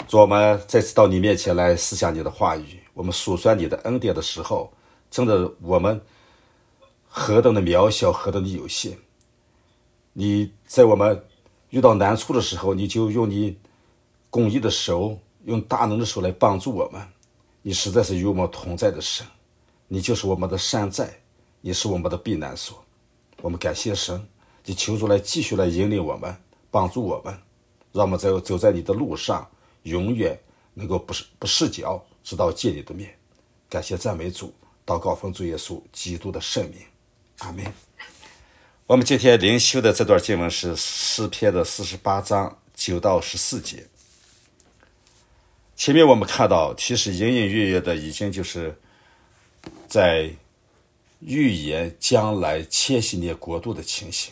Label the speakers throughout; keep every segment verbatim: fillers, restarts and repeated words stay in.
Speaker 1: 主，我们再次到你面前来思想你的话语，我们数算你的恩典的时候，真的我们何等的渺小，何等的有限。你在我们遇到难处的时候，你就用你公义的手，用大能的手来帮助我们。你实在是与我们同在的神，你就是我们的山寨，你是我们的避难所。我们感谢神，你求主来继续来引领我们，帮助我们，让我们在走在你的路上，永远能够不不失脚，直到见你的面。感谢赞美主，祷告奉主耶稣基督的圣名，阿们。我们今天灵修的这段经文是诗篇的四十八章九到十四节。前面我们看到，其实隐隐约约的已经就是在预言将来千禧年国度的情形。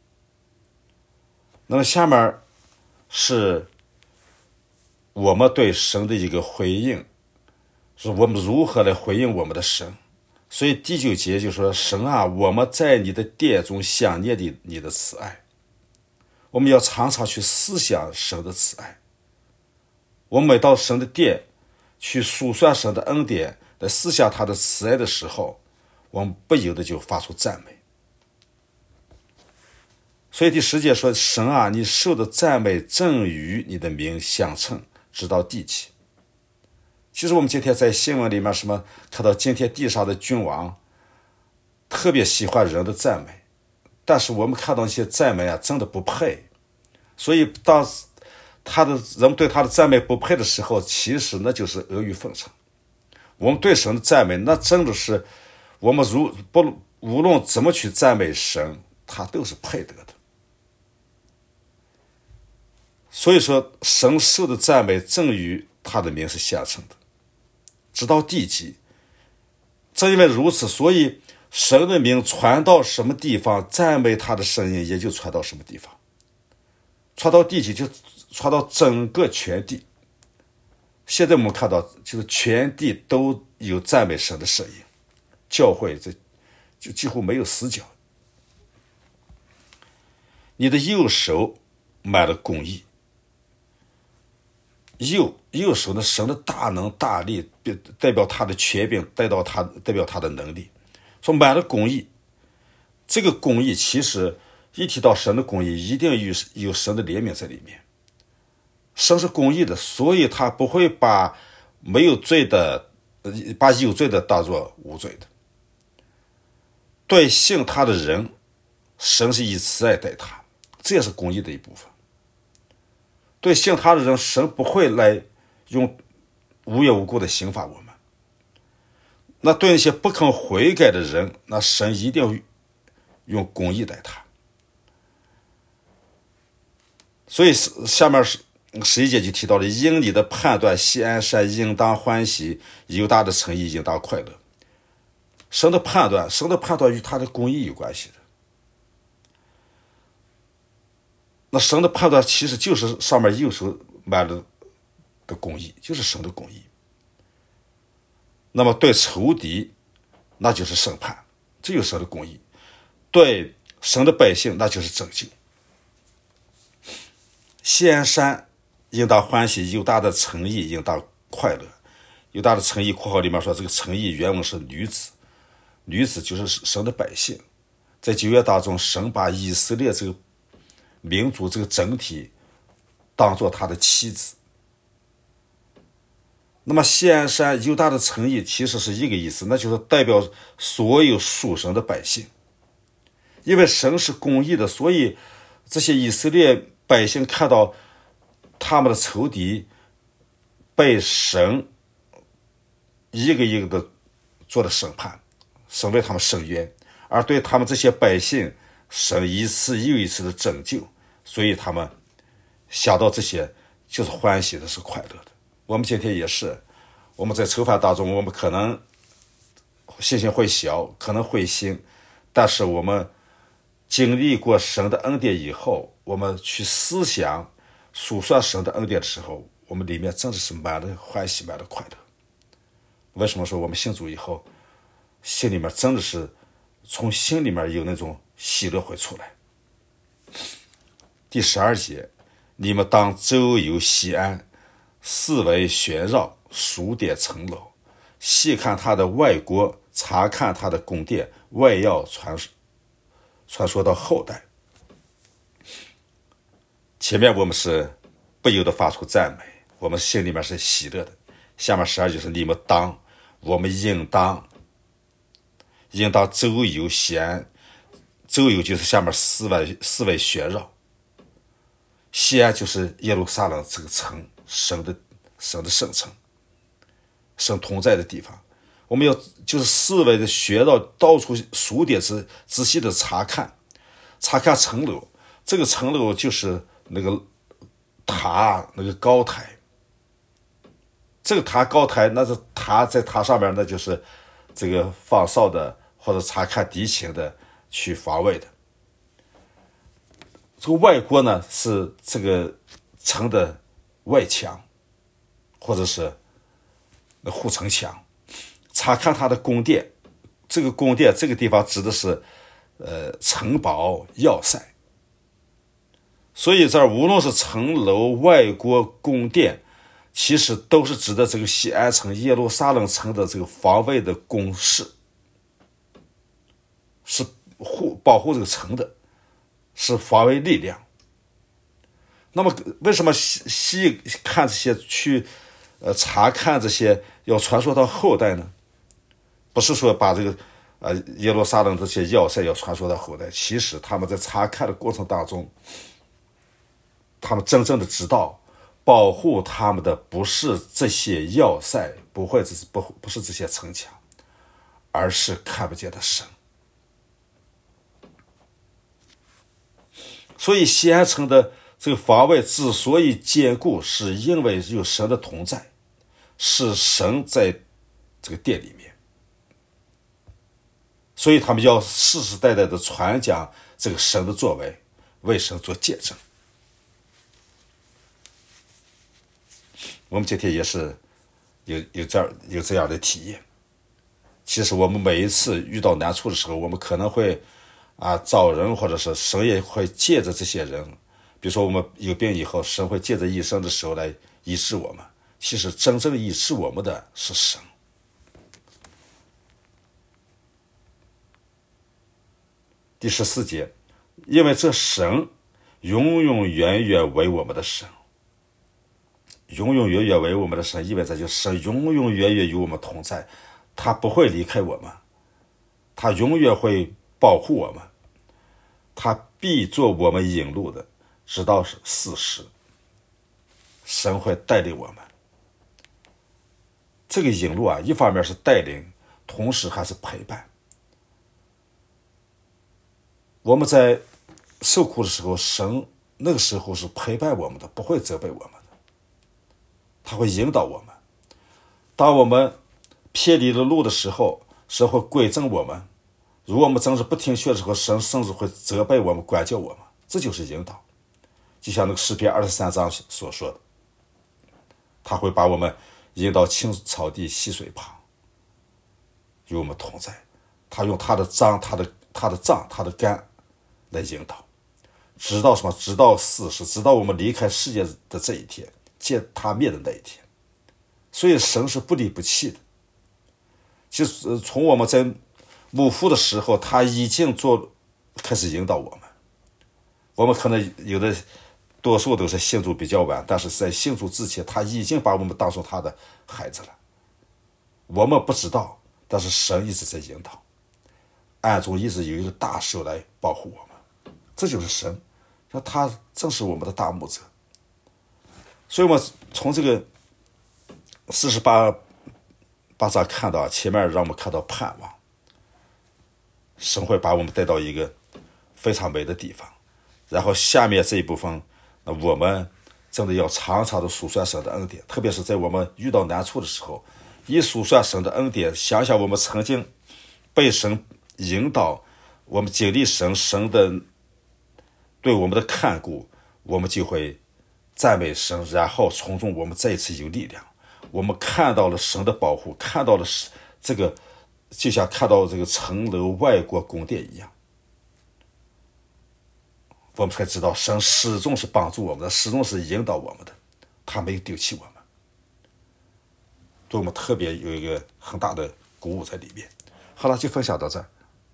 Speaker 1: 那么下面是我们对神的一个回应，是我们如何来回应我们的神。所以第九节就说，神啊，我们在你的殿中想念的你的慈爱。我们要常常去思想神的慈爱。我们每到神的殿去数算神的恩典，来思想他的慈爱的时候，我们不由得就发出赞美。所以第十节说，神啊，你受的赞美正与你的名相称，直到地极。其实我们今天在新闻里面什么看到今天地上的君王特别喜欢人的赞美，但是我们看到一些赞美啊，真的不配。所以当他的人们对他的赞美不配的时候，其实那就是阿谀奉承。我们对神的赞美，那真的是我们如不无论怎么去赞美神，他都是配得的。所以说，神受的赞美正与他的名是相称的，直到地极。正因为如此，所以神的名传到什么地方，赞美他的声音也就传到什么地方。传到地极就传到整个全地。现在我们看到，就是全地都有赞美神的声音，教会这就几乎没有死角。你的右手满了公义，右右手的神的大能大力，代表他的权柄，代表他代表他的能力。说满了公义，这个公义其实一提到神的公义，一定有有神的怜悯在里面。神是公义的，所以他不会把没有罪的把有罪的当作无罪的。对信他的人，神是以慈爱待他，这也是公义的一部分。对信他的人，神不会来用无缘无故的刑罚我们。那对那些不肯悔改的人，那神一定要用公义待他。所以下面是十一节就提到了，因你的判断，锡安山应当欢喜，犹大的诚意应当快乐。神的判断，神的判断与他的公义有关系的。那神的判断其实就是上面右手满了的公义，就是神的公义。那么对仇敌，那就是审判，这就是神的公义；对神的百姓，那就是拯救。锡安山应当欢喜，犹大的诚意应当快乐。犹大的诚意括号里面说，这个诚意原文是女子，女子就是神的百姓。在旧约当中，神把以色列这个民族这个整体当作他的妻子。那么锡安山犹大的诚意其实是一个意思，那就是代表所有属神的百姓。因为神是公义的，所以这些以色列百姓看到他们的仇敌被神一个一个的做了审判，神为他们伸冤，而对他们这些百姓，神一次又一次的拯救，所以他们想到这些就是欢喜的，是快乐的。我们今天也是，我们在囚犯当中，我们可能信心会小，可能会心，但是我们经历过神的恩典以后，我们去思想数算神的恩典的时候，我们里面真的是满了欢喜，满了快乐。为什么说我们信主以后，心里面真的是从心里面有那种喜乐会出来？第十二节，你们当周游西安， 四围旋绕，数点城楼，细看他的外郭，查看他的宫殿，外要传传说到后代。前面我们是不由得发出赞美，我们心里面是喜乐的。下面十二就是你们当，我们应当，应当周游西安，周游就是下面四围四围旋绕，西安就是耶路撒冷这个城，神的神的圣城，神同在的地方。我们要就是四围的旋绕，到处数点仔仔细的查看，查看城楼。这个城楼就是那个塔，那个高台。这个塔高台，那是塔在塔上面，那就是这个放哨的或者查看敌情的去防卫的。这个外郭呢是这个城的外墙，或者是护城墙。查看它的宫殿，这个宫殿这个地方指的是呃城堡要塞。所以这儿无论是城楼、外郭、宫殿，其实都是指的这个西安城、耶路撒冷城的这个防卫的工事，是护保护这个城的，是防卫力量。那么为什么细细看这些，去呃查看这些，要传说到后代呢？不是说把这个呃耶路撒冷这些要塞要传说到后代，其实他们在查看的过程当中，他们真正的知道，保护他们的不是这些要塞，不会这不不是这些城墙，而是看不见的神。所以西安城的这个防卫之所以坚固，是因为有神的同在，是神在这个殿里面。所以他们要世世代代的传讲这个神的作为，为神做见证。我们今天也是有有这样有这样的体验。其实我们每一次遇到难处的时候，我们可能会啊找人，或者是神也会借着这些人，比如说我们有病以后，神会借着医生的时候来医治我们。其实真正医治我们的是神。第十四节，因为这神永永远远为我们的神，永永远远为我们的神，意味着就是神永永远远与我们同在，他不会离开我们，他永远会保护我们，他必做我们引路的，直到四时。神会带领我们。这个引路啊，一方面是带领，同时还是陪伴。我们在受苦的时候，神那个时候是陪伴我们的，不会责备我们的，他会引导我们。当我们偏离了路的时候，神会归正我们。如果我们真是不听劝的时候，神甚至会责备我们，管教我们，这就是引导。就像那个诗篇二十三章所说的，他会把我们引到青草地溪水旁，与我们同在。他用他的杖、他的他的杖、他的竿来引导，直到什么？直到四十，直到我们离开世界的这一天，见他面的那一天。所以神是不离不弃的。其实从我们在母腹的时候，他已经做开始引导我们。我们可能有的多数都是信主比较晚，但是在信主之前，他已经把我们当成他的孩子了。我们不知道，但是神一直在引导，暗中一直有一个大手来保护我们。这就是神，他正是我们的大牧者。所以我们从这个四十八八章看到，前面让我们看到盼望，神会把我们带到一个非常美的地方。然后下面这一部分，那我们真的要常常的数算神的恩典，特别是在我们遇到难处的时候，一数算神的恩典，想想我们曾经被神引导，我们经历神神的对我们的看顾，我们就会赞美神，然后从中我们再一次有力量。我们看到了神的保护，看到了这个，就像看到这个城楼、外国宫殿一样，我们才知道神始终是帮助我们的，始终是引导我们的，他没有丢弃我们。 对我们特别有一个很大的鼓舞在里面。好了，就分享到这儿。